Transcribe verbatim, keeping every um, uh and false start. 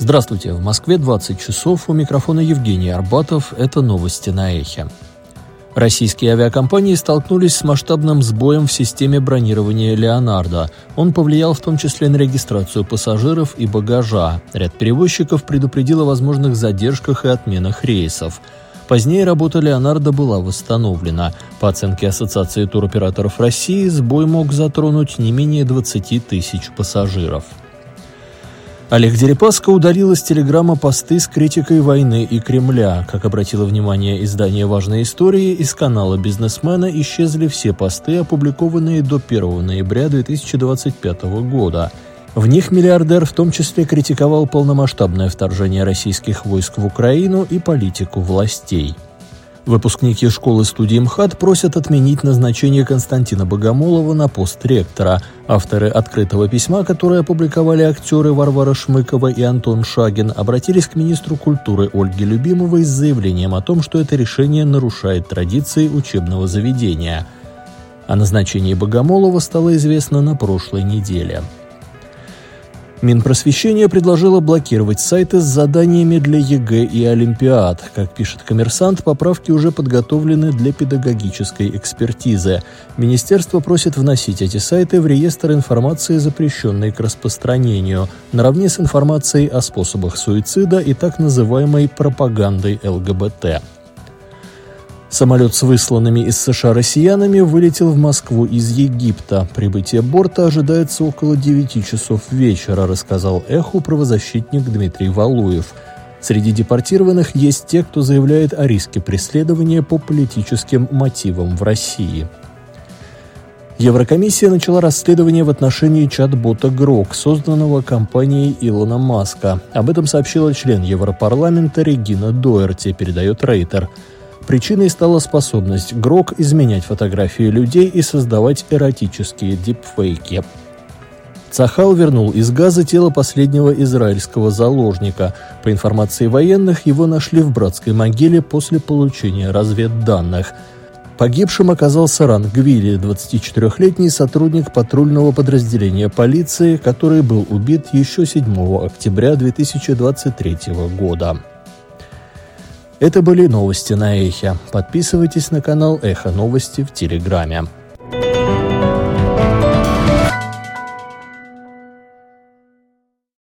Здравствуйте, в Москве двадцать часов, у микрофона Евгений Арбатов, это новости на Эхе. Российские авиакомпании столкнулись с масштабным сбоем в системе бронирования «Леонардо». Он повлиял в том числе на регистрацию пассажиров и багажа. Ряд перевозчиков предупредил о возможных задержках и отменах рейсов. Позднее работа «Леонардо» была восстановлена. По оценке Ассоциации туроператоров России, сбой мог затронуть не менее двадцати тысяч пассажиров. Олег Дерипаска удалил из Телеграма посты с критикой войны и Кремля. Как обратило внимание издание «Важные истории», из канала бизнесмена исчезли все посты, опубликованные до первого ноября две тысячи двадцать пятого года. В них миллиардер в том числе критиковал полномасштабное вторжение российских войск в Украину и политику властей. Выпускники школы-студии МХАТ просят отменить назначение Константина Богомолова на пост ректора. Авторы открытого письма, которое опубликовали актеры Варвара Шмыкова и Антон Шагин, обратились к министру культуры Ольге Любимовой с заявлением о том, что это решение нарушает традиции учебного заведения. О назначении Богомолова стало известно на прошлой неделе. Минпросвещение предложило блокировать сайты с заданиями для ЕГЭ и олимпиад. Как пишет «Коммерсант», поправки уже подготовлены для педагогической экспертизы. Министерство просит вносить эти сайты в реестр информации, запрещенной к распространению, наравне с информацией о способах суицида и так называемой пропагандой ЛГБТ. Самолет с высланными из США россиянами вылетел в Москву из Египта. Прибытие борта ожидается около девяти часов вечера, рассказал «Эху» правозащитник Дмитрий Валуев. Среди депортированных есть те, кто заявляет о риске преследования по политическим мотивам в России. Еврокомиссия начала расследование в отношении чат-бота Грок, созданного компанией Илона Маска. Об этом сообщила член Европарламента Регина Доерти, передает Рейтер. Причиной стала способность Грок изменять фотографии людей и создавать эротические дипфейки. Цахал вернул из Газа тело последнего израильского заложника. По информации военных, его нашли в братской могиле после получения разведданных. Погибшим оказался Ран Гвили, двадцатичетырехлетний сотрудник патрульного подразделения полиции, который был убит еще седьмого октября две тысячи двадцать третьего года. Это были новости на Эхе. Подписывайтесь на канал Эхо Новости в Телеграме.